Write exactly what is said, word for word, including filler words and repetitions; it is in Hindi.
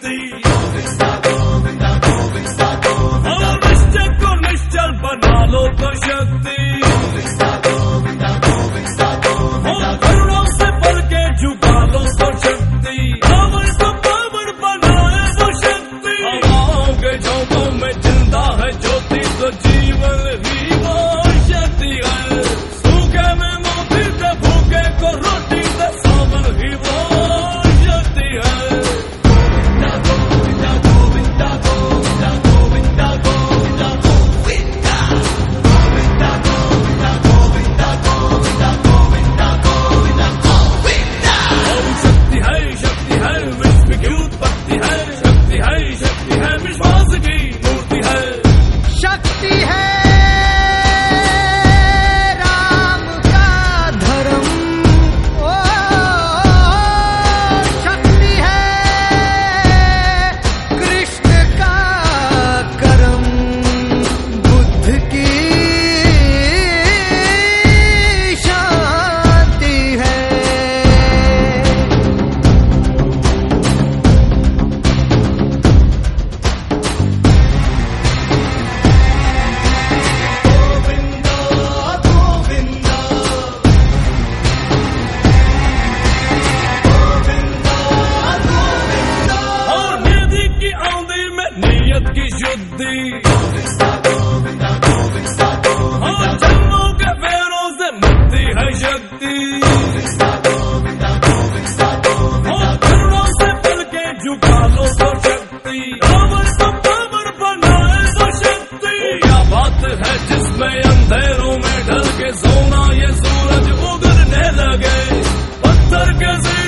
शक्ति। और निश्चय को निश्चल बना लो तो शक्ति। और करुणा से बढ़ के झुका लो तो शक्ति। पावन को पावन बनाए वो शक्ति। हवाओं के झोंकों में जिंदा है ज्योति, तो जीवन ही वो शक्ति है। सूखे में मोती दे, भूखे को रोटी दे, सावन ही वो शक्ति है। की शुद्धि और जन्मों के फेरों से मिलती है शक्ति। और करुणों से पल के झुका लो तो शक्ति। पावन को पावन बनाए वो शक्ति। क्या बात है जिसमें अंधेरों में ढल के सोना ये सूरज उगने लगे। पत्थर के